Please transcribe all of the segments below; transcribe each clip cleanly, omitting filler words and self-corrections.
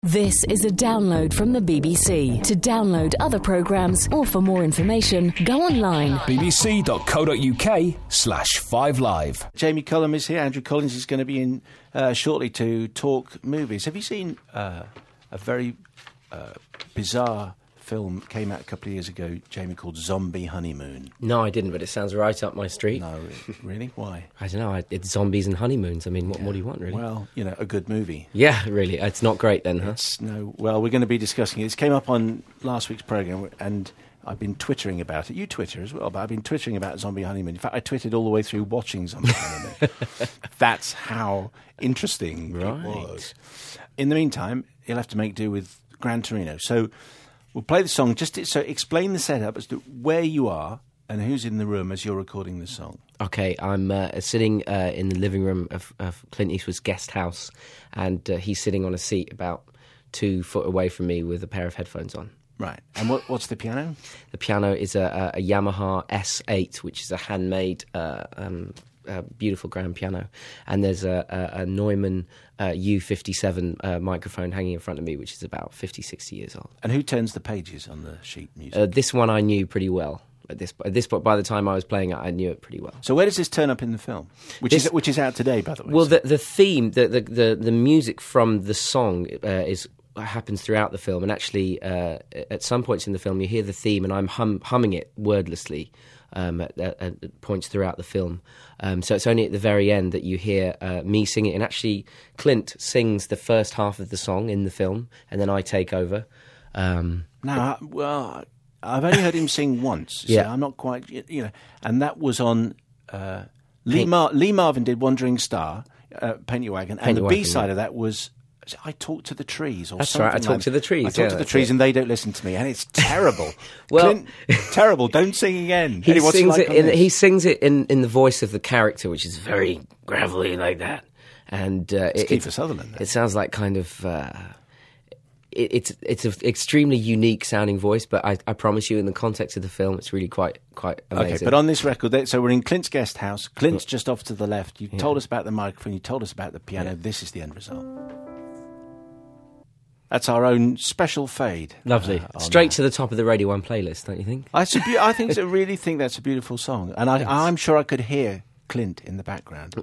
This is a download from the BBC. To download other programmes or for more information, go online. bbc.co.uk/5live. Jamie Cullum is here. Andrew Collins is going to be in shortly to talk movies. Have you seen a very bizarre film came out a couple of years ago, Jamie, called Zombie Honeymoon? No, I didn't, but it sounds right up my street. No, really? Why? I don't know. It's zombies and honeymoons. I mean, what do you want, really? Well, you know, a good movie. Yeah, really. It's not great then, huh? Well, we're going to be discussing it. It came up on last week's programme, and I've been twittering about it. You Twitter as well, but I've been twittering about Zombie Honeymoon. In fact, I twittered all the way through watching Zombie Honeymoon. That's how interesting it was. In the meantime, you'll have to make do with Gran Torino. So we'll play the song. So explain the setup as to where you are and who's in the room as you're recording the song. Okay, I'm sitting in the living room of Clint Eastwood's guest house, and he's sitting on a seat about 2 foot away from me with a pair of headphones on. Right. And what's the piano? The piano is a Yamaha S8, which is a handmade, beautiful grand piano. And there's a Neumann U57 microphone hanging in front of me, which is about 50, 60 years old. And who turns the pages on the sheet music? This one I knew pretty well. At this point, by the time I was playing it, I knew it pretty well. So where does this turn up in the film? Which is out today, by the way. Well, the theme, the music from the song happens throughout the film, and actually at some points in the film you hear the theme, and I'm humming it wordlessly at points throughout the film. So it's only at the very end that you hear me sing it, and actually Clint sings the first half of the song in the film, and then I take over. I've only heard him sing once. So I'm not quite, and that was on Lee Marvin did Wandering Star, Paint Your Wagon, and the B-side of that was I Talk to the Trees. Or That's something right, I Talk to the Trees. I Talk to the Trees, and they don't listen to me, and it's terrible. Well, Clint, terrible. Don't sing again. He sings it in the voice of the character, which is very gravelly like that. And it's Kiefer Sutherland. It sounds like kind of. It's an extremely unique sounding voice, but I promise you, in the context of the film, it's really quite amazing. Okay, but on this record, so we're in Clint's guest house. Clint's just off to the left. You told us about the microphone. You told us about the piano. This is the end result. That's our own special fade. Lovely. Straight to the top of the Radio 1 playlist, don't you think? I really think that's a beautiful song, and I'm sure I could hear Clint in the background.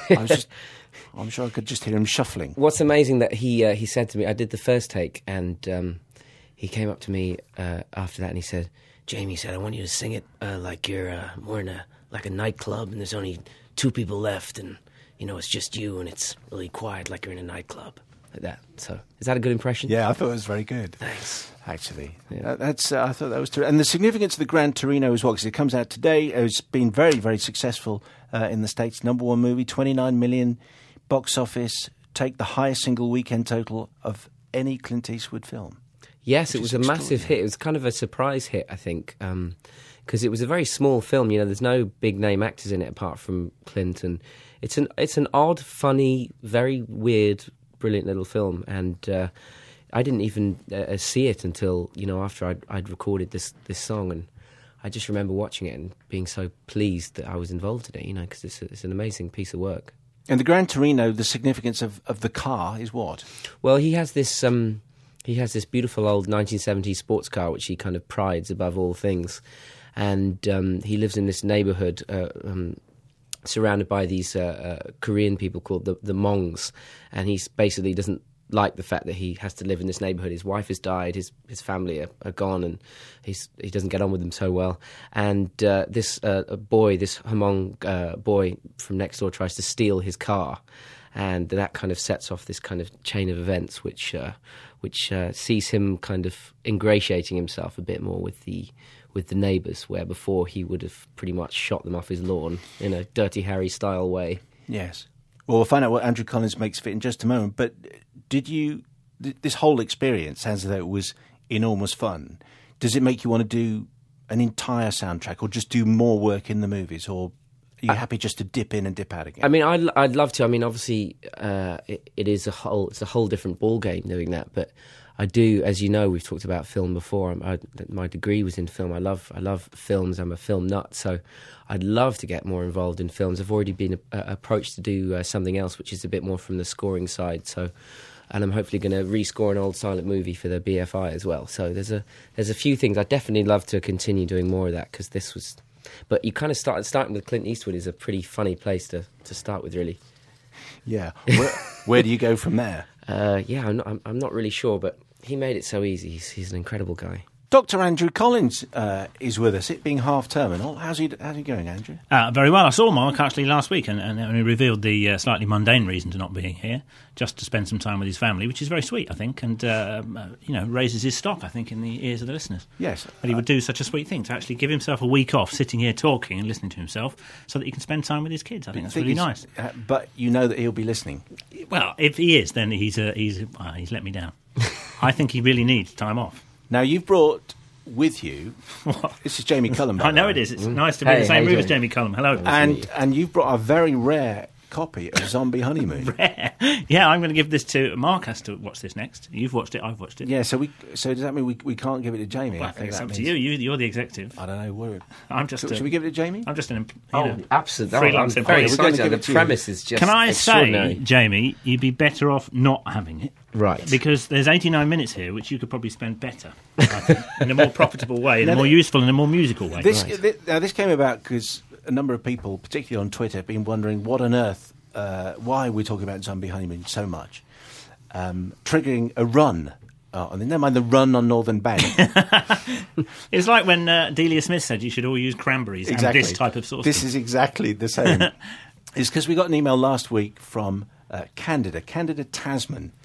I'm sure I could just hear him shuffling. What's amazing that he said to me, I did the first take, and he came up to me after that and he said, Jamie said, I want you to sing it like you're more in a nightclub and there's only 2 people left and, it's just you and it's really quiet like you're in a nightclub. Like that. So, is that a good impression? Yeah, I thought it was very good. Thanks. Actually, I thought that was true. And the significance of the Gran Torino as well, because it comes out today. It's been very, very successful in the States. #1 movie, 29 million box office, take the highest single weekend total of any Clint Eastwood film. Yes, it was a massive hit. It was kind of a surprise hit, I think, because it was a very small film. There's no big name actors in it apart from Clint, and it's an odd, funny, very weird, brilliant little film, and I didn't even see it until after I'd recorded this song, and I just remember watching it and being so pleased that I was involved in it, because it's an amazing piece of work. And the Gran Torino, the significance of the car is what? Well, he has this beautiful old 1970s sports car which he kind of prides above all things, and he lives in this neighbourhood surrounded by these Korean people called the Hmongs, and he basically doesn't like the fact that he has to live in this neighbourhood. His wife has died, his family are gone, and he doesn't get on with them so well. And this Hmong boy from next door tries to steal his car, and that kind of sets off this kind of chain of events which sees him kind of ingratiating himself a bit more with the neighbours, where before he would have pretty much shot them off his lawn in a Dirty Harry style way. Yes. Well, we'll find out what Andrew Collins makes of it in just a moment. But this whole experience sounds as though it was enormous fun. Does it make you want to do an entire soundtrack or just do more work in the movies, or are you happy just to dip in and dip out again? I mean, I'd love to. I mean, obviously, it's a whole different ball game doing that, but I do, as you know, we've talked about film before. My degree was in film. I love films. I'm a film nut, so I'd love to get more involved in films. I've already been approached to do something else, which is a bit more from the scoring side. So and I'm hopefully going to rescore an old silent movie for the BFI as well. So there's a few things. I'd definitely love to continue doing more of that, because this was... But you kind of starting with Clint Eastwood is a pretty funny place to start with, really. Yeah. Where do you go from there? I'm not really sure, but he made it so easy. He's an incredible guy. Dr. Andrew Collins is with us, it being half-term and all. How's he going, Andrew? Very well. I saw Mark actually last week, and he revealed the slightly mundane reason to not being here, just to spend some time with his family, which is very sweet, I think, and raises his stock, I think, in the ears of the listeners. Yes. That he would do such a sweet thing, to actually give himself a week off, sitting here talking and listening to himself, so that he can spend time with his kids. I think that's really nice. But you know that he'll be listening. Well, if he is, then he's let me down. I think he really needs time off. Now, you've brought with you... What? This is Jamie Cullum. I know it is. It's nice to be in the same room as Jamie Cullum. Hello. And you've brought a very rare copy of Zombie Honeymoon. Rare? Yeah, I'm going to give this to... Mark has to watch this next. You've watched it, I've watched it. Yeah, so does that mean we can't give it to Jamie? Well, I think it's up to you. You're the executive. I don't know. I'm just... Should we give it to Jamie? I'm just an... absolutely. Freelance I'm very employee. excited. The premise is just Can I extraordinary. say, Jamie, you'd be better off not having it. Right. Because there's 89 minutes here, which you could probably spend better, I think, in a more profitable way, in a more useful and a more musical way. This came about because a number of people, particularly on Twitter, have been wondering what on earth, why we're talking about Zombie Honeymoon so much, triggering a run. Never mind the run on Northern Bank. It's like when Delia Smith said you should all use cranberries and this type of sauce. This is exactly the same. It's because we got an email last week from Candida Tasman,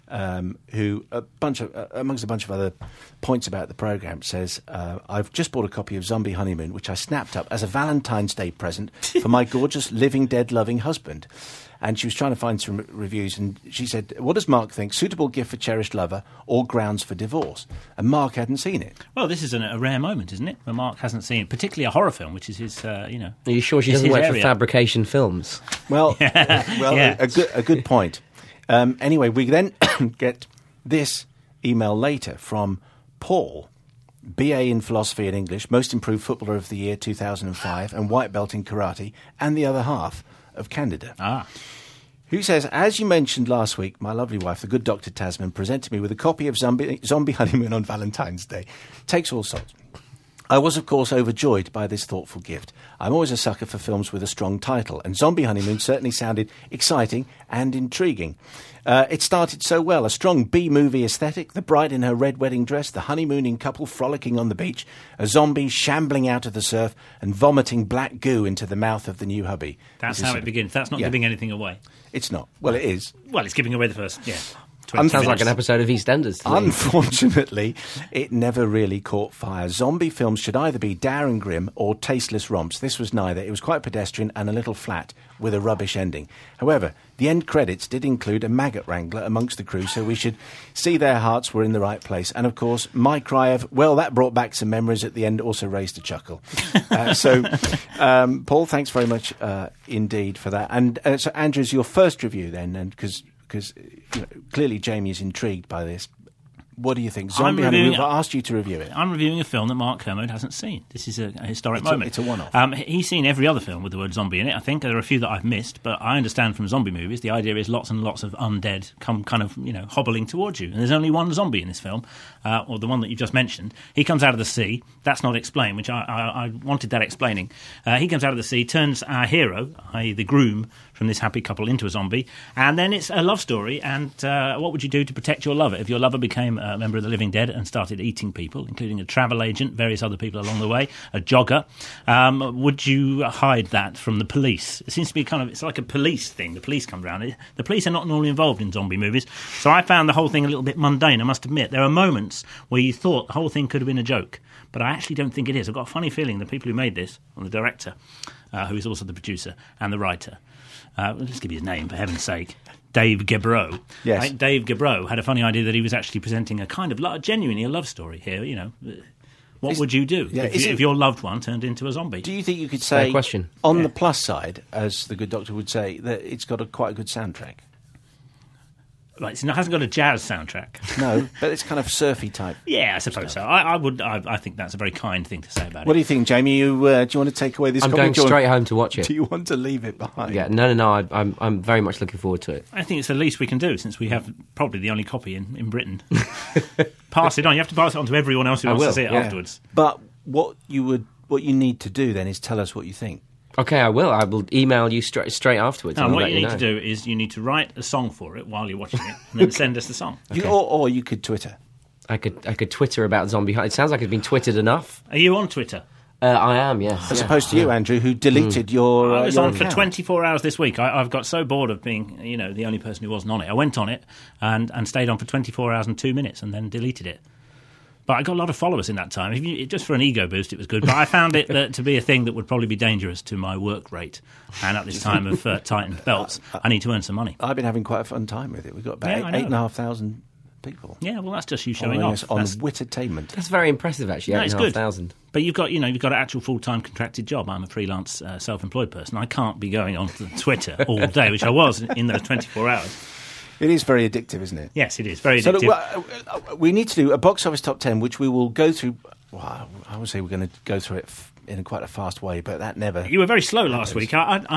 who, amongst a bunch of other points about the programme, says, I've just bought a copy of Zombie Honeymoon, which I snapped up as a Valentine's Day present for my gorgeous, living, dead-loving husband. And she was trying to find some reviews, and she said, what does Mark think? Suitable gift for cherished lover or grounds for divorce? And Mark hadn't seen it. Well, this is a rare moment, isn't it? Where Mark hasn't seen, particularly a horror film, which is his, Are you sure she doesn't work for Fabrication Films? Well, Yeah. a good point. Anyway, we then get this email later from Paul, BA in Philosophy and English, Most Improved Footballer of the Year 2005, and White Belt in Karate, and the other half of Candida. Who says, as you mentioned last week, my lovely wife, the good Dr. Tasman, presented me with a copy of Zombie Honeymoon on Valentine's Day. Takes all sorts. I was, of course, overjoyed by this thoughtful gift. I'm always a sucker for films with a strong title, and Zombie Honeymoon certainly sounded exciting and intriguing. It started so well, a strong B-movie aesthetic, the bride in her red wedding dress, the honeymooning couple frolicking on the beach, a zombie shambling out of the surf and vomiting black goo into the mouth of the new hubby. That's how it begins. That's not giving anything away. It's not. Well, it is. Well, it's giving away the first, Sounds like an episode of EastEnders to me. Unfortunately, it never really caught fire. Zombie films should either be dour and grim or tasteless romps. This was neither. It was quite pedestrian and a little flat, with a rubbish ending. However, the end credits did include a maggot wrangler amongst the crew, so we should see their hearts were in the right place. And, of course, my cry of, well, that brought back some memories at the end, also raised a chuckle. Paul, thanks very much indeed for that. And so, Andrew's your first review then, and because clearly Jamie is intrigued by this. What do you think? Zombie Honeymoon, I've asked you to review it. I'm reviewing a film that Mark Kermode hasn't seen. This is a historic moment. It's a one-off. He's seen every other film with the word zombie in it, I think. There are a few that I've missed, but I understand from zombie movies the idea is lots and lots of undead come kind of, hobbling towards you. And there's only one zombie in this film, or the one that you just mentioned. He comes out of the sea. That's not explained, which I wanted that explaining. He comes out of the sea, turns our hero, i.e. the groom, from this happy couple into a zombie, and then it's a love story. And what would you do to protect your lover if your lover became a member of the living dead and started eating people, including a travel agent, various other people along the way, a jogger? Would you hide that from the police? It seems to be it's like a police thing. The police come round. The police are not normally involved in zombie movies, so I found the whole thing a little bit mundane, I must admit. There are moments where you thought the whole thing could have been a joke, but I actually don't think it is. I've got a funny feeling the people who made this, and the director, who is also the producer, and the writer, let's give you his name, for heaven's sake, Dave Gebrow. Yes. Dave Gebrow had a funny idea that he was actually presenting a kind of genuinely a love story here, What would you do if your loved one turned into a zombie? Do you think you could say, question. On the plus side, as the good doctor would say, that it's got quite a good soundtrack? Right, it hasn't got a jazz soundtrack. No, but it's kind of surfy type. Yeah, I suppose so. I think that's a very kind thing to say about What it. do you think, Jamie? Do you want to take away this? I'm copy? going straight home to watch it. Do you want to leave it behind? Yeah, no. I'm very much looking forward to it. I think it's the least we can do, since we have probably the only copy in Britain. Pass it on. You have to pass it on to everyone else who wants to see it afterwards. But what you need to do then is tell us what you think. Okay, I will. I will email you straight afterwards. No, and what let you need know. to do is you need to write a song for it while you're watching it, and then send us the song. Or you could Twitter. I could Twitter about Zombie Hunt. It sounds like it's been twittered enough. Are you on Twitter? I am, yes. As opposed to you, Andrew, who deleted your I was your on for account. 24 hours this week. I've got so bored of being, the only person who wasn't on it. I went on it and stayed on for 24 hours and 2 minutes and then deleted it. But I got a lot of followers in that time. Just for an ego boost, it was good. But I found it to be a thing that would probably be dangerous to my work rate. And at this time of tightened belts, I need to earn some money. I've been having quite a fun time with it. We've got about Yeah, I know. 8,500 people. Yeah, well, that's just you showing Following off. us on That's- Witainment. That's very impressive, actually. No, it's good. 8,500. But you've got an actual full-time contracted job. I'm a freelance, self-employed person. I can't be going on to Twitter all day, which I was in those 24 hours. It is very addictive, isn't it? Yes, it is very So addictive. look, we need to do a box office top 10, which we will go through. Well, I would say we're going to go through it in quite a fast way, but that never. You were very slow last week.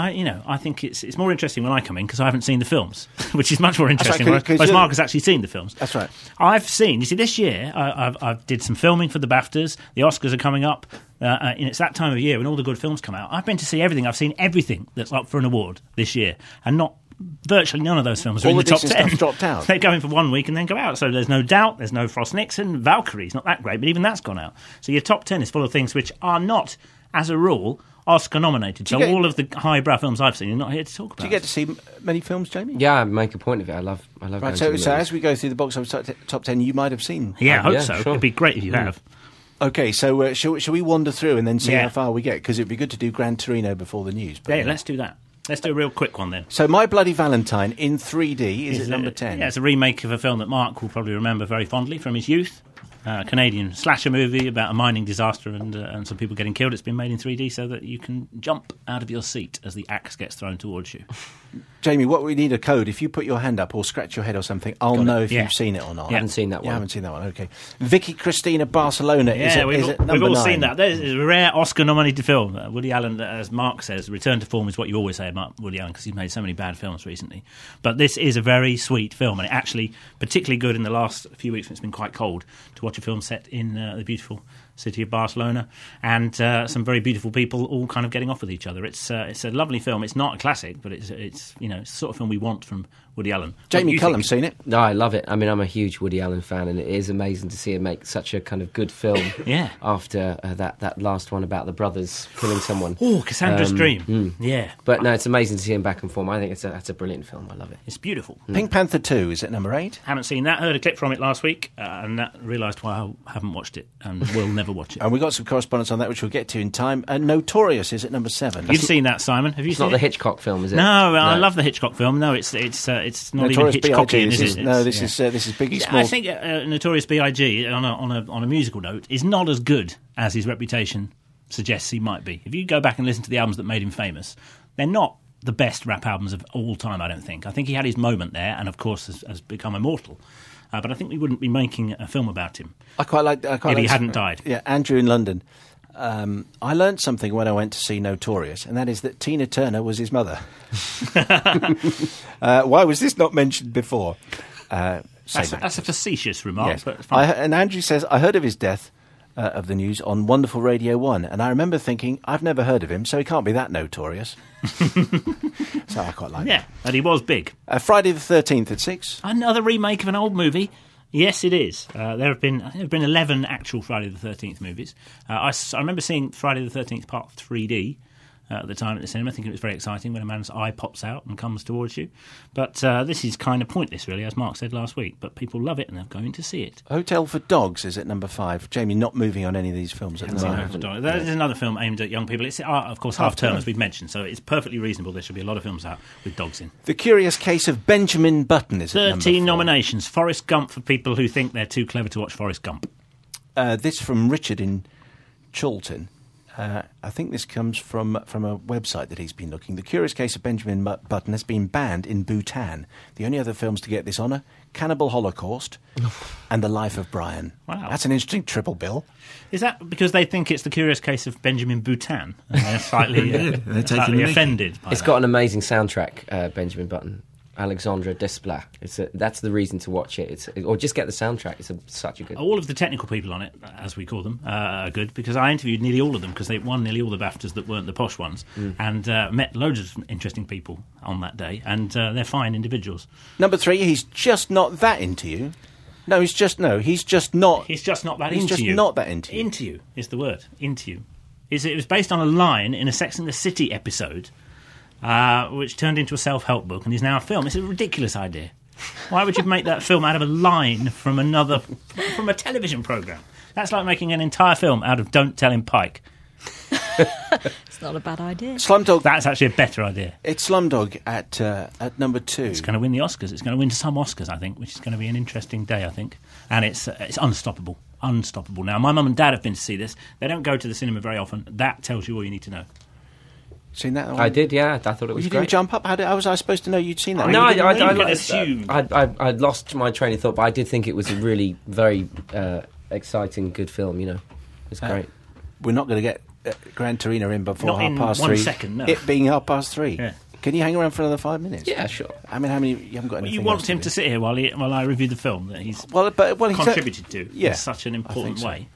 I think it's more interesting when I come in because I haven't seen the films, which is much more interesting. right, 'cause Whereas you're- Mark has actually seen the films. That's right. I've seen. You see, this year I did some filming for the BAFTAs. The Oscars are coming up. And it's that time of year when all the good films come out. I've been to see everything. I've seen everything that's up for an award this year, and virtually none of those films are All in the the top decent 10. stuff's dropped out. They go in for 1 week and then go out. So there's no Doubt, there's no Frost Nixon, Valkyrie's not that great, but even that's gone out. So your top 10 is full of things which are not, as a rule, Oscar nominated. So you get- all of the highbrow films I've seen, you're not here to talk about. Do you get to see many films, Jamie? Yeah, I make a point of it. I love Right, going so to the movies. as we go through the box office top 10, you might have seen. Yeah, I hope Yeah, so. sure. It'd be great if you have. Okay, so shall we wander through and then see Yeah. how far we get? Because it'd be good to do Gran Torino before the news. But, Yeah, let's do that. Let's do a real quick one then. So My Bloody Valentine in 3D is at number 10. Yeah, it's a remake of a film that Mark will probably remember very fondly from his youth. A Canadian slasher movie about a mining disaster and some people getting killed. It's been made in 3D so that you can jump out of your seat as the axe gets thrown towards you. Jamie, what we need a code. If you put your hand up or scratch your head or something, I'll know if Yeah. you've seen it or not. I haven't seen that You one. haven't seen that one, okay. Vicky Cristina Barcelona is Yeah, at we've number all 9. seen that. There's a rare Oscar-nominated film. Woody Allen, as Mark says, return to form is what you always say about Woody Allen because he's made so many bad films recently. But this is a very sweet film, and it actually particularly good in the last few weeks when it's been quite cold to watch a film set in the beautiful city of Barcelona and some very beautiful people all kind of getting off with each other. It's a lovely film. It's not a classic, but it's the sort of film we want from Woody Allen. What do Jamie you Cullum's think? seen it. No, I love it. I mean, I'm a huge Woody Allen fan, and it is amazing to see him make such a kind of good film. Yeah. After that last one about the brothers killing someone. Oh, Cassandra's Dream. Yeah, But no, it's amazing to see him back in form. I think that's a brilliant film. I love it. it's beautiful. Pink Panther 2 is at number 8. Haven't seen that. Heard a clip from it last week, and realised why I haven't watched it and will never watch it. And we got some correspondence on that, which we'll get to in time. Notorious is at number 7. You've seen that, Simon? Have you It's seen not the it? Hitchcock film, is it? No, I love the Hitchcock film. No, it's not Notorious even Hitchcockian, B.I.G. is it? This is Biggie Yeah, Smalls. I think Notorious B.I.G. on a musical note is not as good as his reputation suggests he might be. If you go back and listen to the albums that made him famous, they're not the best rap albums of all time, I don't think. I think he had his moment there and, of course, has become immortal. But I think we wouldn't be making a film about him I quite like. if he hadn't died. Yeah, Andrew in London. I learned something when I went to see Notorious, and that is that Tina Turner was his mother. Why was this not mentioned before? That's a facetious remark. Yes. But fine. And Andrew says, I heard of his death of the news on Wonderful Radio 1, and I remember thinking, I've never heard of him, so he can't be that notorious. So I quite like Yeah, and he was big. that. Friday the 13th at 6. Another remake of an old movie. Yes, it is. There have been 11 actual Friday the 13th movies. I remember seeing Friday the 13th Part 3D at the time at the cinema. I think it was very exciting when a man's eye pops out and comes towards you. But this is kind of pointless, really, as Mark said last week. But people love it and they're going to see it. Hotel for Dogs is at number 5. Jamie, not moving on any of these films at the moment. That is another film aimed at young people. It's, of course, half-term, as we've mentioned, so it's perfectly reasonable there should be a lot of films out with dogs in. The Curious Case of Benjamin Button is at number 13 4. nominations. Forrest Gump for people who think they're too clever to watch Forrest Gump. This from Richard in Chorlton. I think this comes from a website that he's been looking. The Curious Case of Benjamin Button has been banned in Bhutan. The only other films to get this honour, Cannibal Holocaust and The Life of Brian. Wow. That's an interesting triple bill. Is that because they think it's the Curious Case of Benjamin Bhutan? And they're slightly, slightly offended by It's that. got an amazing soundtrack, Benjamin Button. Alexandre Desplat. That's the reason to watch it. Or just get the soundtrack. It's such a good... All of the technical people on it, as we call them, are good, because I interviewed nearly all of them, because they won nearly all the BAFTAs that weren't the posh ones, and met loads of interesting people on that day, and they're fine individuals. Number 3, he's just not that into you. He's just not. He's just not that He's into just you. not that into you. Into you is the word. Into you. It was based on a line in a Sex and the City episode, which turned into a self-help book and is now a film. It's a ridiculous idea. Why would you make that film out of a line from a television programme? That's like making an entire film out of Don't Tell Him Pike. It's not a bad idea. Slumdog. That's actually a better idea. It's Slumdog at number 2. It's going to win the Oscars. It's going to win some Oscars, I think, which is going to be an interesting day, I think. And it's unstoppable. Unstoppable. Now, my mum and dad have been to see this. They don't go to the cinema very often. That tells you all you need to know. Seen that one? I did, yeah. I thought it was You great. didn't jump up? How was I supposed to know you'd seen that? No, I'd I'd lost my train of thought, but I did think it was a really very exciting, good film. It's great. We're not going to get Gran Torino in before Not in 3:30. 1 second, no. It being 3:30. Yeah. Can you hang around for another 5 minutes? Yeah, sure. I mean, how many? You haven't got anything. You want else him do. to sit here while I review the film that he's Well, he's contributed to yeah, in such an important so. way.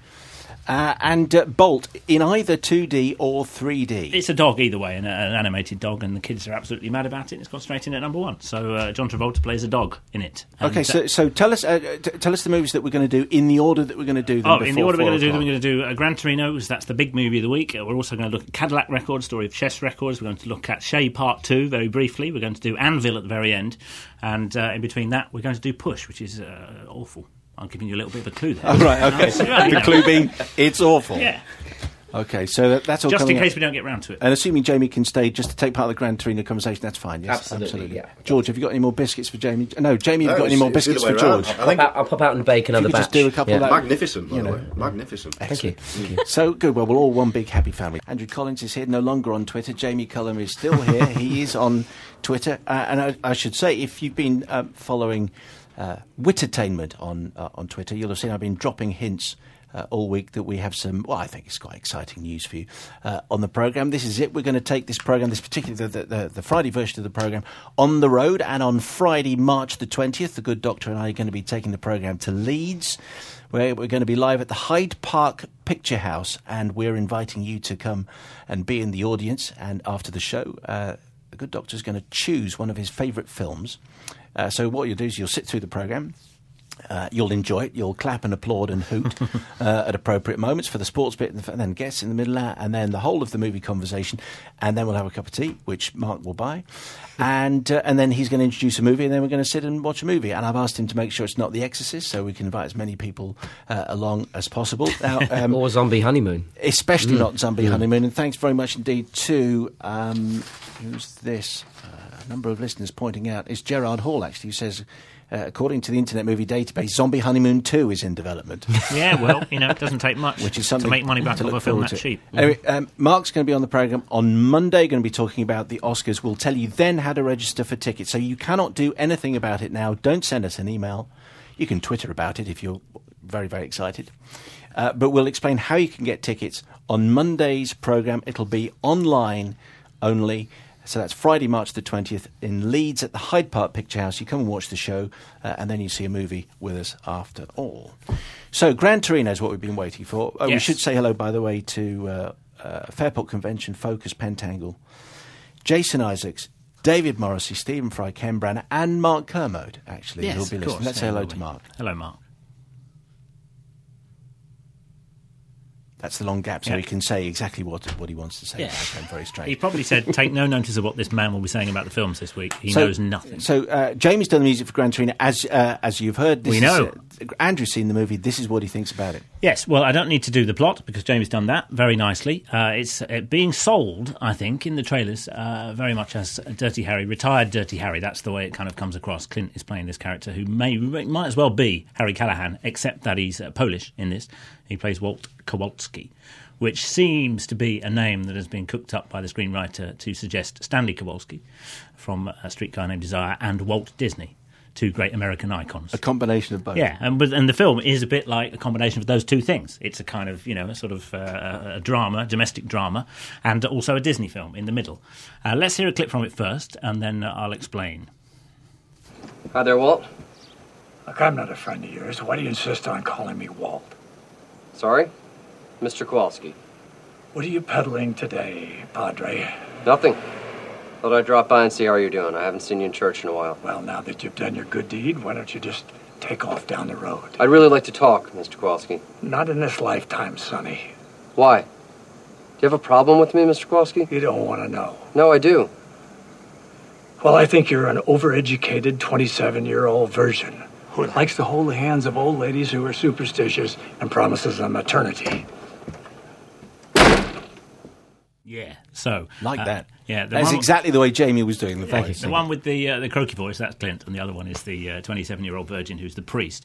And Bolt in either 2D or 3D. It's a dog either way, an animated dog, and the kids are absolutely mad about it. It's got straight in at number 1. So John Travolta plays a dog in it. And Okay, so tell us the movies that we're going to do in the order that we're going to do them. in the order we're going to do them, we're 4 going to do Gran Torino, because that's the big movie of the week. We're also going to look at Cadillac Records, Story of Chess Records. We're going to look at Shay Part 2, very briefly. We're going to do Anvil at the very end. And in between that, we're going to do Push, which is awful. I'm giving you a little bit of a clue there. Oh, right, okay. The clue being, it's awful. Yeah. Okay, so that's all Just coming in case up. we don't get round to it. And assuming Jamie can stay just to take part of the Gran Torino conversation, that's fine, yes? Absolutely, yeah. George, have you got any more biscuits for Jamie? No, Jamie, have you got any more biscuits for George? I'll pop out and bake another If you batch. just do a couple of that. Magnificent, by the way. Magnificent. Thank you. So good. Well, we're all one big happy family. Andrew Collins is here, no longer on Twitter. Jamie Cullum is still here. He is on Twitter. And I should say, if you've been following Wittertainment on Twitter, you'll have seen I've been dropping hints all week that we have some, well, I think it's quite exciting news for you on the programme. This is it. We're going to take this programme, this particular, the Friday version of the programme, on the road. And on Friday, March the 20th, the good doctor and I are going to be taking the programme to Leeds, where we're going to be live at the Hyde Park Picture House. And we're inviting you to come and be in the audience. And after the show, the good doctor is going to choose one of his favourite films. So what you'll do is you'll sit through the programme. You'll enjoy it. You'll clap and applaud and hoot at appropriate moments for the sports bit, and then guests in the middle of that, and then the whole of the movie conversation, and then we'll have a cup of tea, which Mark will buy, and then he's going to introduce a movie, and then we're going to sit and watch a movie. And I've asked him to make sure it's not The Exorcist, so we can invite as many people along as possible. Now, Or Zombie Honeymoon. especially not Zombie Honeymoon. And thanks very much indeed to who's this? A number of listeners pointing out it's Gerard Hall actually, who says, according to the Internet Movie Database, Zombie Honeymoon 2 is in development. Yeah, well, it doesn't take much Which is something to make money back to off look a film forward that to. cheap. Anyway, Mark's going to be on the programme on Monday, going to be talking about the Oscars. We'll tell you then how to register for tickets. So you cannot do anything about it now. Don't send us an email. You can Twitter about it if you're very, very excited. But we'll explain how you can get tickets on Monday's programme. It'll be online only. So that's Friday, March the 20th in Leeds at the Hyde Park Picture House. You come and watch the show, and then you see a movie with us after all. So Gran Torino is what we've been waiting for. We Yes. should say hello, by the way, to Fairport Convention, Focus, Pentangle, Jason Isaacs, David Morrissey, Stephen Fry, Ken Branagh, and Mark Kermode, actually, who'll Yes, be of listening. course. Let's say hello to Mark. Hello, Mark. That's the long gap, so Yeah. he can say exactly what he wants to say. Yeah. That's very straight. He probably said, take no notice of what this man will be saying about the films this week. He knows nothing. So Jamie's done the music for Gran Torino, as you've heard. This We know. Andrew's seen the movie. This is what he thinks about it. Yes, well, I don't need to do the plot because Jamie's done that very nicely. It's being sold, I think, in the trailers very much as Dirty Harry, retired Dirty Harry. That's the way it kind of comes across. Clint is playing this character who might as well be Harry Callahan, except that he's Polish in this. He plays Walt Kowalski, which seems to be a name that has been cooked up by the screenwriter to suggest Stanley Kowalski from A Streetcar Named Desire and Walt Disney, two great American icons. A combination of both. Yeah, and the film is a bit like a combination of those two things. It's a kind of, a sort of a drama, domestic drama, and also a Disney film in the middle. Let's hear a clip from it first, and then I'll explain. Hi there, Walt. Look, I'm not a friend of yours. Why do you insist on calling me Walt? Sorry? Mr. Kowalski. What are you peddling today, Padre? Nothing. Thought I'd drop by and see how you're doing. I haven't seen you in church in a while. Well, now that you've done your good deed, why don't you just take off down the road? I'd really like to talk, Mr. Kowalski. Not in this lifetime, Sonny. Why? Do you have a problem with me, Mr. Kowalski? You don't want to know. No, I do. Well, I think you're an overeducated 27-year-old virgin who likes to hold the hands of old ladies who are superstitious and promises them eternity. Yeah, so... Like that. Yeah, That's exactly the way Jamie was doing the voice. The one with the croaky voice, that's Clint, and the other one is the 27-year-old virgin who's the priest.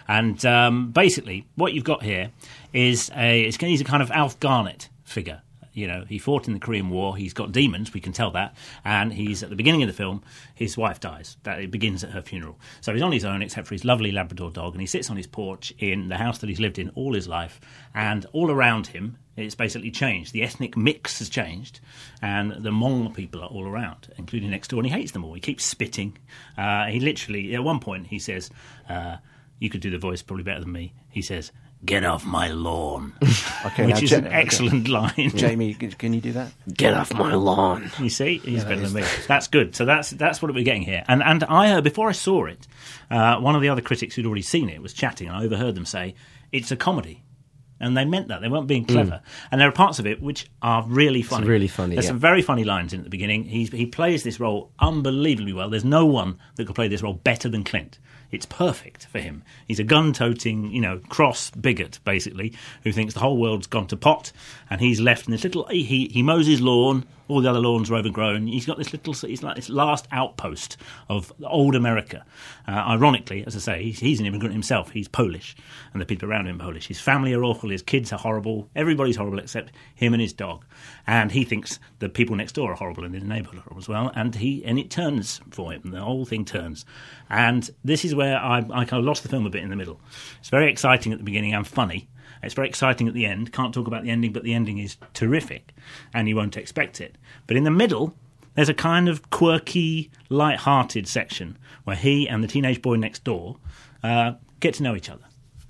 And basically, what you've got here is he's a kind of Alf Garnett figure. He fought in the Korean War. He's got demons, we can tell that. And he's at the beginning of the film, his wife dies. It begins at her funeral. So he's on his own, except for his lovely Labrador dog, and he sits on his porch in the house that he's lived in all his life. And all around him, it's basically changed. The ethnic mix has changed, and the Hmong people are all around, including next door, and he hates them all. He keeps spitting. He literally, at one point, he says, you could do the voice probably better than me. He says, "Get off my lawn," which is an excellent line. Jamie, can you do that? Get off my lawn. You see, he's better than me. That's good. So that's what we're getting here. And I heard, before I saw it, one of the other critics who'd already seen it was chatting, and I overheard them say, it's a comedy. And they meant that. They weren't being clever. And there are parts of it which are really funny. It's really funny, There's some very funny lines in at the beginning. He plays this role unbelievably well. There's no one that could play this role better than Clint. It's perfect for him. He's a gun-toting, cross bigot, basically, who thinks the whole world's gone to pot, and he's left in this little... He mows his lawn. All the other lawns are overgrown. He's got this little... He's like this last outpost of old America. Ironically, as I say, he's an immigrant himself. He's Polish, and the people around him are Polish. His family are awful. His kids are horrible. Everybody's horrible except him and his dog. And he thinks the people next door are horrible and his neighbour are horrible as well. And it turns for him. The whole thing turns. And this is where I kind of lost the film a bit in the middle. It's very exciting at the beginning and funny. It's very exciting at the end. Can't talk about the ending, but the ending is terrific, and you won't expect it. But in the middle, there's a kind of quirky, light-hearted section where he and the teenage boy next door get to know each other.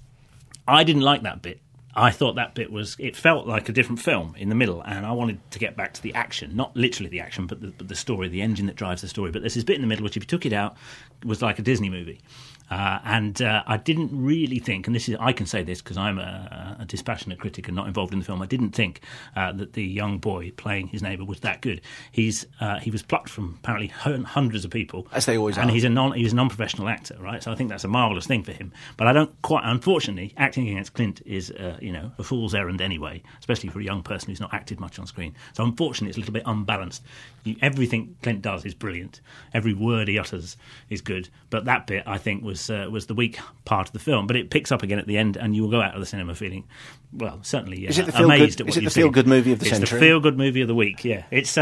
I didn't like that bit. I thought that bit it felt like a different film in the middle, and I wanted to get back to the action. Not literally the action, but the story, the engine that drives the story. But there's this bit in the middle which, if you took it out, was like a Disney movie. And I didn't really think, and I can say this because I'm a dispassionate critic and not involved in the film, I didn't think that the young boy playing his neighbour was that good. He was plucked from apparently hundreds of people. As they always are. And he's a non-professional actor, right? So I think that's a marvellous thing for him. But I don't quite, unfortunately, acting against Clint is, a fool's errand anyway, especially for a young person who's not acted much on screen. So unfortunately, it's a little bit unbalanced. Everything Clint does is brilliant. Every word he utters is good. But that bit, I think, was the weak part of the film. But it picks up again at the end, and you will go out of the cinema feeling, well, certainly amazed at what you've seen. Is it the feel-good movie of the century? It's the feel-good movie of the week, yeah.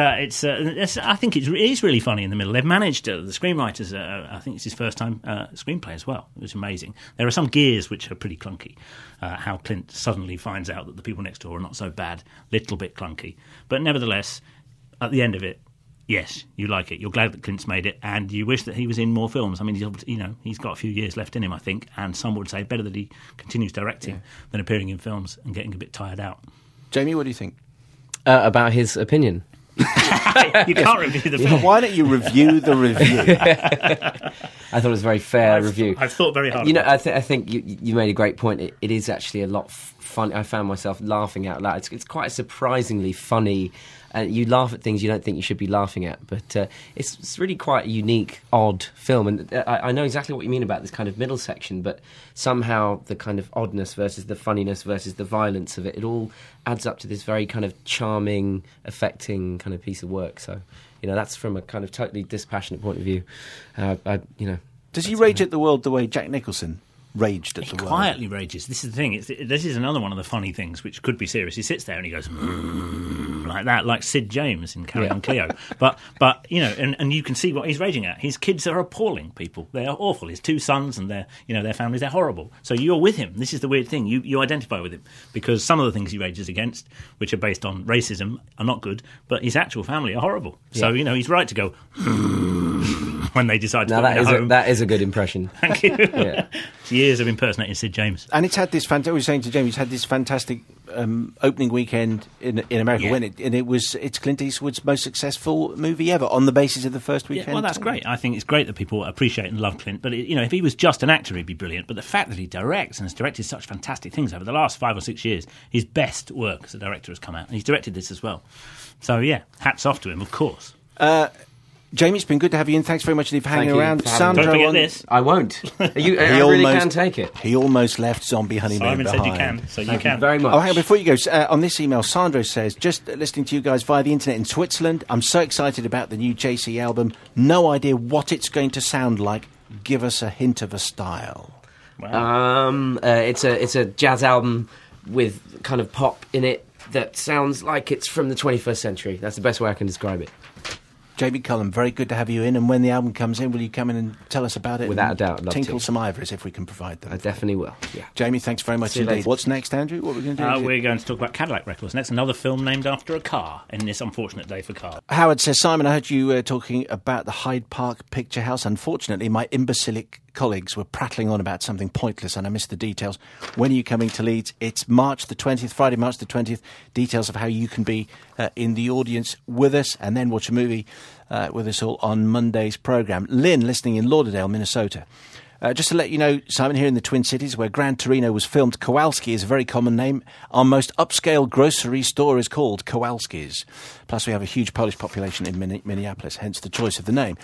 I think it is really funny in the middle. They've managed, the screenwriters, I think it's his first time screenplay as well. It was amazing. There are some gears which are pretty clunky. How Clint suddenly finds out that the people next door are not so bad. Little bit clunky. But nevertheless, at the end of it, yes, you like it. You're glad that Clint's made it, and you wish that he was in more films. I mean, he's got a few years left in him, I think, and some would say better that he continues directing than appearing in films and getting a bit tired out. Jamie, what do you think? About his opinion? You can't review the film. Why don't you review the review? I thought it was a very fair review. I've thought very hard. I think you made a great point. It is actually a lot fun. I found myself laughing out loud. It's quite a surprisingly funny. You laugh at things you don't think you should be laughing at, but it's really quite a unique, odd film. And I know exactly what you mean about this kind of middle section, but somehow the kind of oddness versus the funniness versus the violence of it all adds up to this very kind of charming, affecting kind of piece of work. So, that's from a kind of totally dispassionate point of view. Does he rage at the world the way Jack Nicholson raged at He the world. quietly rages. This is the thing. This is another one of the funny things, which could be serious. He sits there and he goes like that, like Sid James in Carry On Cleo. But and you can see what he's raging at. His kids are appalling people. They are awful. His 2 sons and their families, they're horrible. So you're with him. This is the weird thing. You identify with him because some of the things he rages against, which are based on racism, are not good. But his actual family are horrible. Yeah. So he's right to go when they decide to put him at home. That is a good impression. Thank you. Yeah. It's years of impersonating Sid James. And it's had this I was saying to James, it's had this fantastic opening weekend in America it's Clint Eastwood's most successful movie ever on the basis of the first weekend. Yeah, well, that's great. I think it's great that people appreciate and love Clint. But if he was just an actor, he'd be brilliant. But the fact that he directs and has directed such fantastic things over the last 5 or 6 years, his best work as a director has come out, and he's directed this as well. So hats off to him, of course. Jamie, it's been good to have you in. Thanks very much for hanging around. Sandro, don't forget this. I won't. I really can take it. He almost left Zombie Honeymoon behind. Simon said you can, so you can. Very much. Oh, hang on, before you go, on this email, Sandro says, just listening to you guys via the internet in Switzerland, I'm so excited about the new JC album. No idea what it's going to sound like. Give us a hint of a style. Wow. It's a jazz album with kind of pop in it that sounds like it's from the 21st century. That's the best way I can describe it. Jamie Cullum, very good to have you in. And when the album comes in, will you come in and tell us about it? Without a doubt, I'd love tinkle to. some ivories if we can provide them. I definitely will. Yeah. Jamie, thanks very much indeed. What's next, Andrew? What are we going to do? We're going to talk about Cadillac Records next. Another film named after a car in this unfortunate day for cars. Howard says, Simon, I heard you talking about the Hyde Park Picture House. Unfortunately, my imbecilic colleagues were prattling on about something pointless and I missed the details. When are you coming to Leeds? It's March the 20th, Friday, March the 20th. Details of how you can be in the audience with us and then watch a movie with us all on Monday's programme. Lynn, listening in Lauderdale, Minnesota. Just to let you know, Simon, here in the Twin Cities, where Gran Torino was filmed, Kowalski is a very common name. Our most upscale grocery store is called Kowalski's. Plus, we have a huge Polish population in Minneapolis, hence the choice of the name.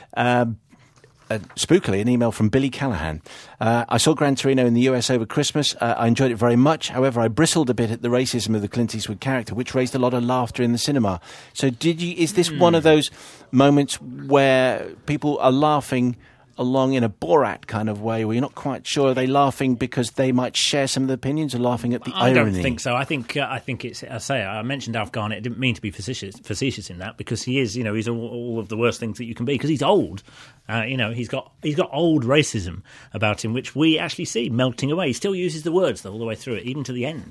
Spookily, an email from Billy Callahan. I saw Gran Torino in the US over Christmas. I enjoyed it very much. However, I bristled a bit at the racism of the Clint Eastwood character, which raised a lot of laughter in the cinema. So is this one of those moments where people are laughing along in a Borat kind of way, where you're not quite sure, are they laughing because they might share some of the opinions or laughing at the irony? I don't think so. I think it's, I mentioned Alf Garnett. I didn't mean to be facetious in that, because he is, he's all of the worst things that you can be, because he's old. He's got old racism about him, which we actually see melting away. He still uses the words all the way through it, even to the end.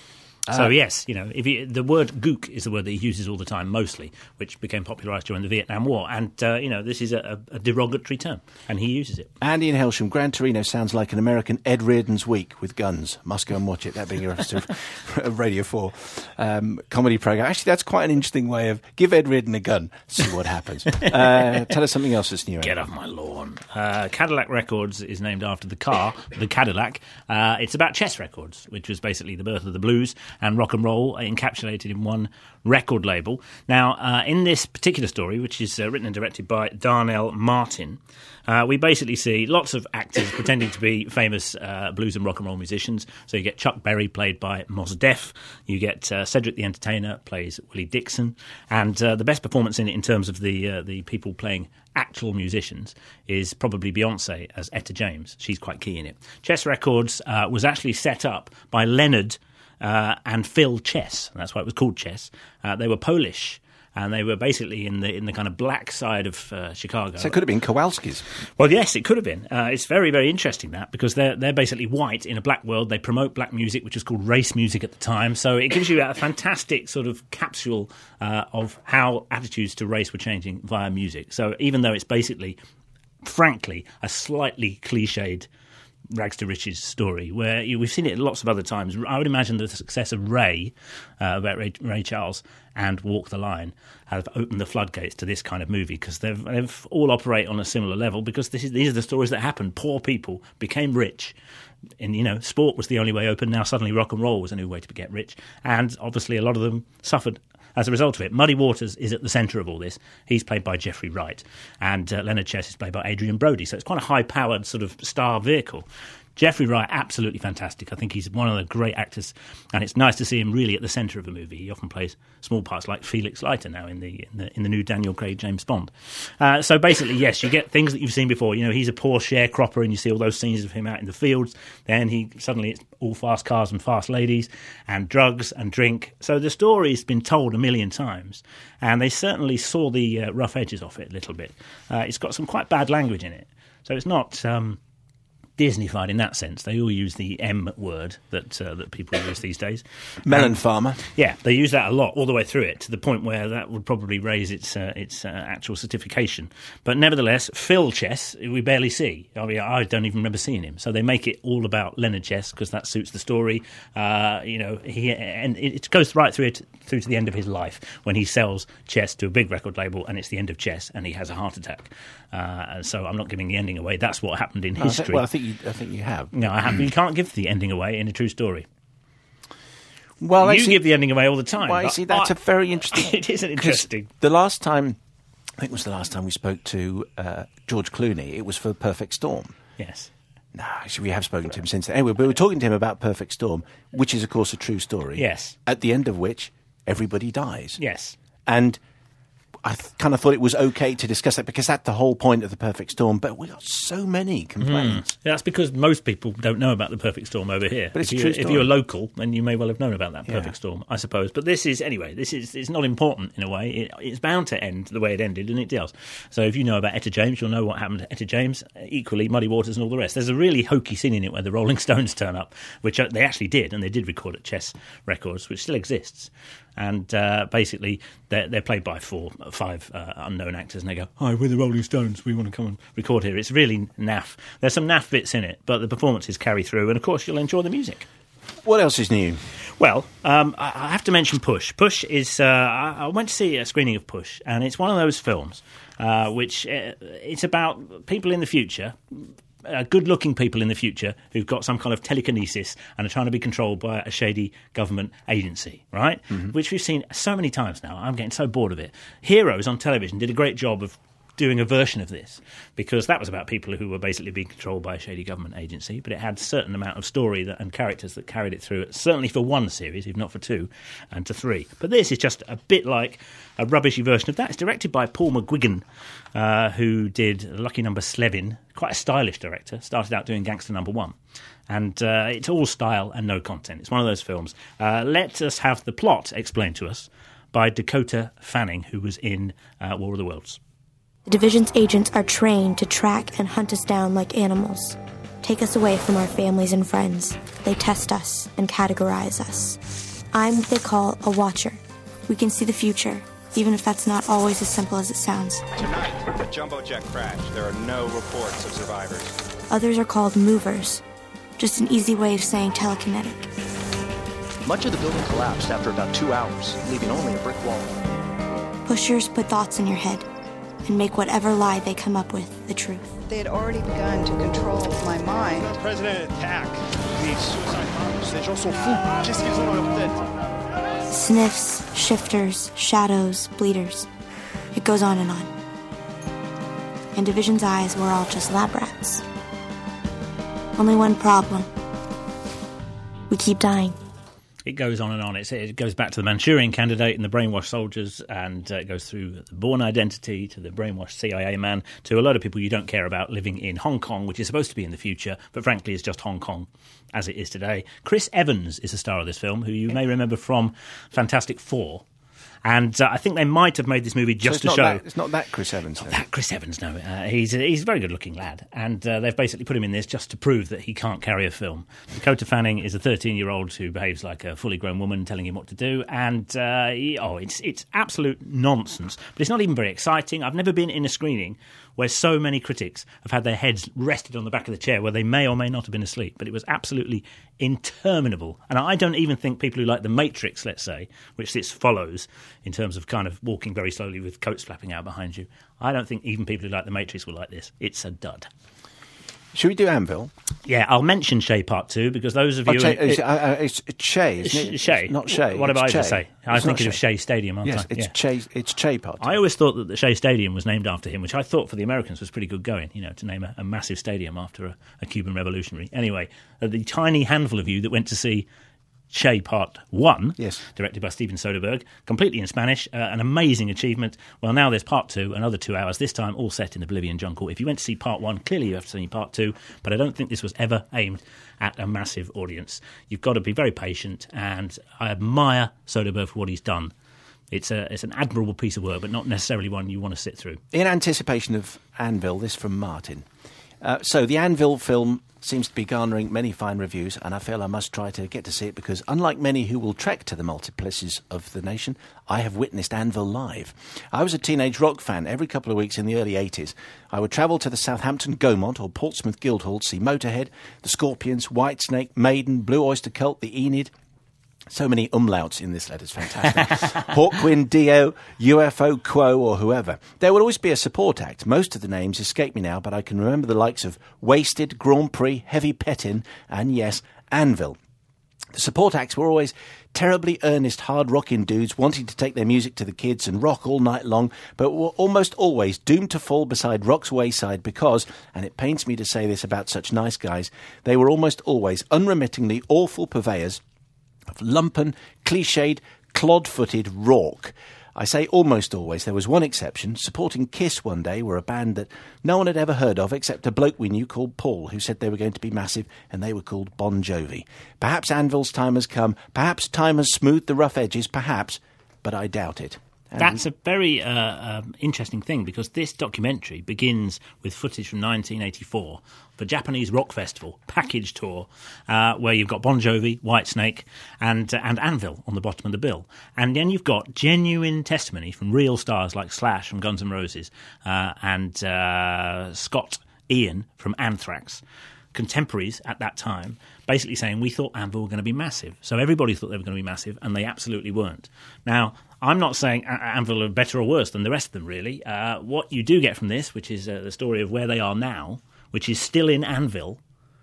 So yes, the word gook is the word that he uses all the time, mostly, which became popularised during the Vietnam War. And, this is a derogatory term, and he uses it. Andy in Helsham, Gran Torino sounds like an American Ed Reardon's Week with guns. Must go and watch it, that being a reference to Radio 4 comedy programme. Actually, that's quite an interesting way of give Ed Reardon a gun, see what happens. Tell us something else that's new. Get off my lawn. Cadillac Records is named after the car, the Cadillac. It's about chess records, which was basically the birth of the blues and rock and roll encapsulated in one record label. Now, in this particular story, which is written and directed by Darnell Martin, we basically see lots of actors pretending to be famous blues and rock and roll musicians. So you get Chuck Berry, played by Mos Def. You get Cedric the Entertainer, plays Willie Dixon. And the best performance in it, in terms of the people playing actual musicians, is probably Beyonce as Etta James. She's quite key in it. Chess Records was actually set up by Leonard and Phil Chess. That's why it was called Chess. They were Polish, and they were basically in the kind of black side of Chicago. So it could have been Kowalski's. Well, yes, it could have been. It's very, very interesting, that, because they're basically white in a black world. They promote black music, which was called race music at the time. So it gives you a fantastic sort of capsule of how attitudes to race were changing via music. So even though it's basically, frankly, a slightly cliched rags to riches story, where we've seen it lots of other times. I would imagine the success of Ray Charles and Walk the Line have opened the floodgates to this kind of movie, because they've all operate on a similar level, because these are the stories that happened. Poor people became rich, and sport was the only way open. Now suddenly rock and roll was a new way to get rich, and obviously a lot of them suffered as a result of it. Muddy Waters is at the centre of all this. He's played by Jeffrey Wright, and Leonard Chess is played by Adrian Brody. So it's quite a high-powered sort of star vehicle. Jeffrey Wright, absolutely fantastic. I think he's one of the great actors, and it's nice to see him really at the centre of a movie. He often plays small parts like Felix Leiter now in the new Daniel Craig James Bond. So basically, yes, you get things that you've seen before. He's a poor sharecropper, and you see all those scenes of him out in the fields. Then suddenly it's all fast cars and fast ladies and drugs and drink. So the story's been told a million times, and they certainly saw the rough edges off it a little bit. It's got some quite bad language in it, so it's not Disney-fied in that sense. They all use the M word that people use these days. Melon farmer. Yeah, they use that a lot all the way through it, to the point where that would probably raise its actual certification. But nevertheless, Phil Chess, we barely see. I mean, I don't even remember seeing him. So they make it all about Leonard Chess because that suits the story. And it goes right through to the end of his life when he sells Chess to a big record label, and it's the end of Chess, and he has a heart attack. So I'm not giving the ending away. That's what happened in history. I think you have. No, I haven't. You can't give the ending away in a true story. Well, you give the ending away all the time. Well, you see, that's a very interesting... It is interesting. The last time, I think it was the last time we spoke to George Clooney, it was for Perfect Storm. Yes. No, actually, we have spoken to him since then. Anyway, we were talking to him about Perfect Storm, which is, of course, a true story. Yes. At the end of which, everybody dies. Yes. And I kind of thought it was okay to discuss that because that's the whole point of the Perfect Storm. But we got so many complaints. Yeah, that's because most people don't know about the Perfect Storm over here. But it's a true story. If you're local, then you may well have known about that Perfect Storm, I suppose. But it's not important in a way. It's bound to end the way it ended, and it does. So if you know about Etta James, you'll know what happened to Etta James. Equally, Muddy Waters and all the rest. There's a really hokey scene in it where the Rolling Stones turn up, which they actually did, and they did record at Chess Records, which still exists. And basically, they're played by five unknown actors, and they go, "Hi, we're the Rolling Stones. We want to come and record here." It's really naff. There's some naff bits in it, but the performances carry through, and of course, you'll enjoy the music. What else is new? Well, I have to mention Push. Push is... I went to see a screening of Push, and it's one of those films which it's about people in the future... good-looking people in the future who've got some kind of telekinesis and are trying to be controlled by a shady government agency, right? Mm-hmm. Which we've seen so many times now. I'm getting so bored of it. Heroes on television did a great job of doing a version of this, because that was about people who were basically being controlled by a shady government agency, but it had a certain amount of story and characters that carried it through, certainly for one series, if not for two, and to three. But this is just a bit like a rubbishy version of that. It's directed by Paul McGuigan, who did Lucky Number Slevin, quite a stylish director, started out doing Gangster Number One. And it's all style and no content. It's one of those films. Let us have the plot explained to us by Dakota Fanning, who was in War of the Worlds. The Division's agents are trained to track and hunt us down like animals. Take us away from our families and friends. They test us and categorize us. I'm what they call a watcher. We can see the future, even if that's not always as simple as it sounds. Tonight, a jumbo jet crash. There are no reports of survivors. Others are called movers. Just an easy way of saying telekinetic. Much of the building collapsed after about 2 hours, leaving only a brick wall. Pushers put thoughts in your head and make whatever lie they come up with the truth. They had already begun to control my mind. Le président attaque les suicide bombers. Les gens sont fous. Qu'est-ce qu'ils ont dans leur tête? Sniffs, shifters, shadows, bleeders. It goes on and on. In Division's eyes, we're all just lab rats. Only one problem. We keep dying. It goes on and on. It goes back to the Manchurian Candidate and the brainwashed soldiers, and it goes through the Bourne Identity to the brainwashed CIA man to a lot of people you don't care about living in Hong Kong, which is supposed to be in the future, but frankly is just Hong Kong as it is today. Chris Evans is the star of this film, who you may remember from Fantastic Four. And I think they might have made this movie just to show... It's not that Chris Evans. Not that Chris Evans, no. He's a very good-looking lad. And they've basically put him in this just to prove that he can't carry a film. Dakota Fanning is a 13-year-old who behaves like a fully grown woman telling him what to do. And, it's absolute nonsense. But it's not even very exciting. I've never been in a screening where so many critics have had their heads rested on the back of the chair where they may or may not have been asleep. But it was absolutely interminable. And I don't even think people who like The Matrix, let's say, which this follows in terms of kind of walking very slowly with coats flapping out behind you, I don't think even people who like The Matrix will like this. It's a dud. Should we do Anvil? Yeah, I'll mention Shay Part 2 because those of you... it's Shay, isn't it? Shay. Not Shay. What did I just say? I was It's thinking not of Shea Stadium, aren't yes, I? It's Shay Part 2. I always thought that the Shea Stadium was named after him, which I thought for the Americans was pretty good going, to name a massive stadium after a Cuban revolutionary. Anyway, the tiny handful of you that went to see Shay Part 1, directed by Steven Soderbergh, completely in Spanish, an amazing achievement. Well, now there's Part 2, another 2 hours, this time all set in the Bolivian jungle. If you went to see Part 1, clearly you have to see Part 2, but I don't think this was ever aimed at a massive audience. You've got to be very patient, and I admire Soderbergh for what he's done. It's an admirable piece of work, but not necessarily one you want to sit through. In anticipation of Anvil, this from Martin. So the Anvil film seems to be garnering many fine reviews, and I feel I must try to get to see it because, unlike many who will trek to the multiplices of the nation, I have witnessed Anvil live. I was a teenage rock fan. Every couple of weeks in the early 80s, I would travel to the Southampton Gaumont or Portsmouth Guildhall to see Motorhead, the Scorpions, Whitesnake, Maiden, Blue Oyster Cult, the Enid. So many umlauts in this letter, it's fantastic. Hawkwind, Dio, UFO, Quo, or whoever. There will always be a support act. Most of the names escape me now, but I can remember the likes of Wasted, Grand Prix, Heavy Pettin, and yes, Anvil. The support acts were always terribly earnest, hard-rocking dudes wanting to take their music to the kids and rock all night long, but were almost always doomed to fall beside rock's wayside because, and it pains me to say this about such nice guys, they were almost always unremittingly awful purveyors of lumpen, cliched, clod-footed rock. I say almost always. There was one exception. Supporting Kiss one day were a band that no one had ever heard of except a bloke we knew called Paul, who said they were going to be massive, and they were called Bon Jovi. Perhaps Anvil's time has come. Perhaps time has smoothed the rough edges. Perhaps, but I doubt it. That's a very interesting thing because this documentary begins with footage from 1984, the Japanese Rock Festival package tour, where you've got Bon Jovi, Whitesnake, and Anvil on the bottom of the bill. And then you've got genuine testimony from real stars like Slash from Guns N' Roses and Scott Ian from Anthrax, contemporaries at that time, basically saying we thought Anvil were going to be massive. So everybody thought they were going to be massive, and they absolutely weren't. Now, I'm not saying Anvil are better or worse than the rest of them, really. What you do get from this, which is the story of where they are now, which is still in Anvil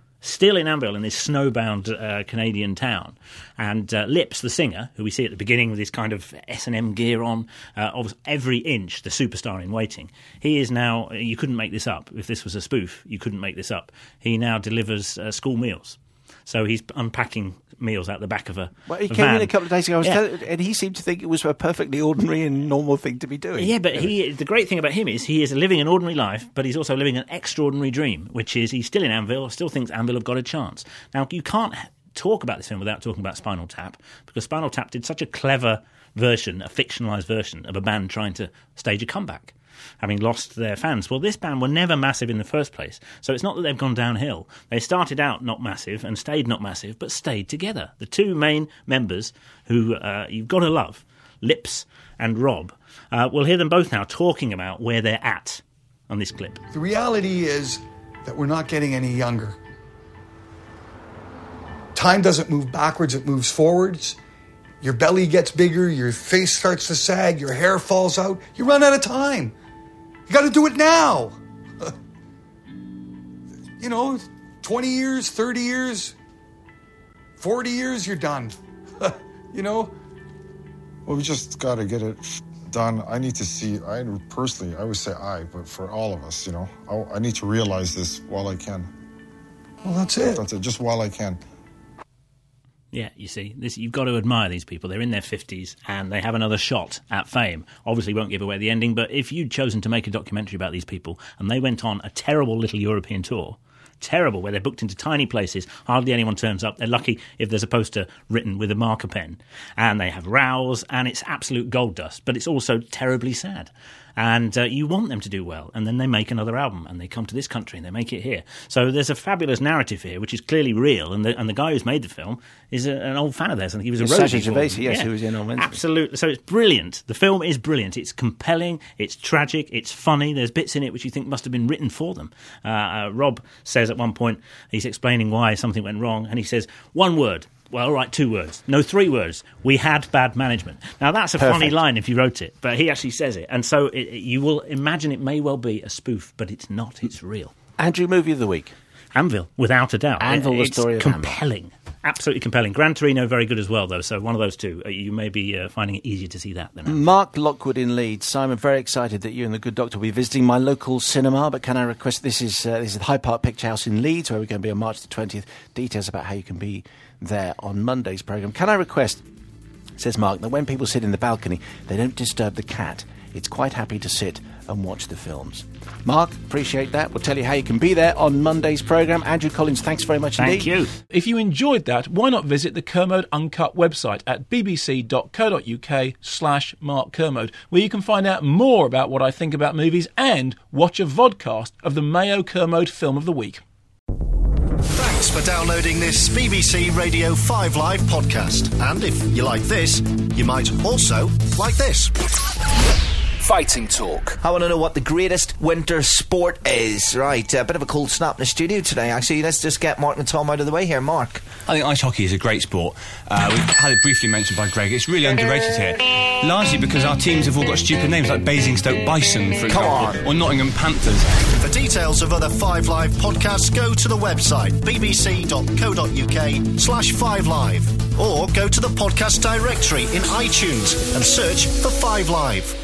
in this snowbound Canadian town. And Lips, the singer, who we see at the beginning with his kind of S&M gear on, of every inch, the superstar in waiting. He is now, you couldn't make this up. If this was a spoof, you couldn't make this up. He now delivers school meals. So he's unpacking meals out the back of a He came van. in a couple of days ago, and he seemed to think it was a perfectly ordinary and normal thing to be doing. Yeah, but the great thing about him is he is living an ordinary life, but he's also living an extraordinary dream, which is he's still in Anvil, still thinks Anvil have got a chance. Now, you can't talk about this film without talking about Spinal Tap, because Spinal Tap did such a clever version, a fictionalised version of a band trying to stage a comeback, having lost their fans. Well, this band were never massive in the first place, so it's not that they've gone downhill. They started out not massive and stayed not massive, but stayed together. The two main members who you've got to love, Lips and Rob, we'll hear them both now talking about where they're at on this clip. The reality is that we're not getting any younger. Time doesn't move backwards, it moves forwards. Your belly gets bigger, your face starts to sag, your hair falls out. You run out of time. You got to do it now. 20 years, 30 years, 40 years, you're done. Well, we just got to get it done. I need to see, I would say but for all of us, I need to realize this while I can. Well, that's it. That's it, just while I can. Yeah, you see, you've got to admire these people. They're in their 50s and they have another shot at fame. Obviously won't give away the ending, but if you'd chosen to make a documentary about these people and they went on a terrible little European tour, terrible, where they're booked into tiny places, hardly anyone turns up, they're lucky if there's a poster written with a marker pen, and they have rows, and it's absolute gold dust, but it's also terribly sad. And you want them to do well, and then they make another album, and they come to this country, and they make it here. So there's a fabulous narrative here, which is clearly real, and the guy who's made the film is an old fan of theirs. I think he was a Rosie Sacha Gervais, yes, who was in on Wednesday. Absolutely. So it's brilliant. The film is brilliant. It's compelling, it's tragic, it's funny. There's bits in it which you think must have been written for them. Rob says at one point, he's explaining why something went wrong, and he says, one word. Well, all right, 2 words. No, 3 words. We had bad management. Now, that's a funny line if you wrote it, but he actually says it. And so you will imagine it may well be a spoof, but it's not. It's real. Andrew, movie of the week. Anvil, without a doubt. Anvil, the it's story of compelling. Absolutely compelling. Gran Torino, very good as well, though. So one of those two. You may be finding it easier to see that than Mark Lockwood in Leeds. Simon, very excited that you and the Good Doctor will be visiting my local cinema. But can I request, this is the Hyde Park Picture House in Leeds, where we're going to be on March the 20th. Details about how you can be there on Monday's programme. Can I request, says Mark, that when people sit in the balcony, they don't disturb the cat. It's quite happy to sit and watch the films. Mark, appreciate that. We'll tell you how you can be there on Monday's programme. Andrew Collins, thanks very much indeed. Thank you. If you enjoyed that, why not visit the Kermode Uncut website at bbc.co.uk/Mark Kermode, where you can find out more about what I think about movies and watch a vodcast of the Mayo Kermode Film of the Week. Thanks for downloading this BBC Radio 5 Live podcast. And if you like this, you might also like this. Fighting talk. I want to know what the greatest winter sport is. Right, a bit of a cold snap in the studio today, actually. Let's just get Mark and Tom out of the way here. Mark. I think ice hockey is a great sport. We've had it briefly mentioned by Greg. It's really underrated here. Largely because our teams have all got stupid names like Basingstoke Bison, for example, or Nottingham Panthers. For details of other 5 Live podcasts, go to the website bbc.co.uk/5live or go to the podcast directory in iTunes and search for 5 Live.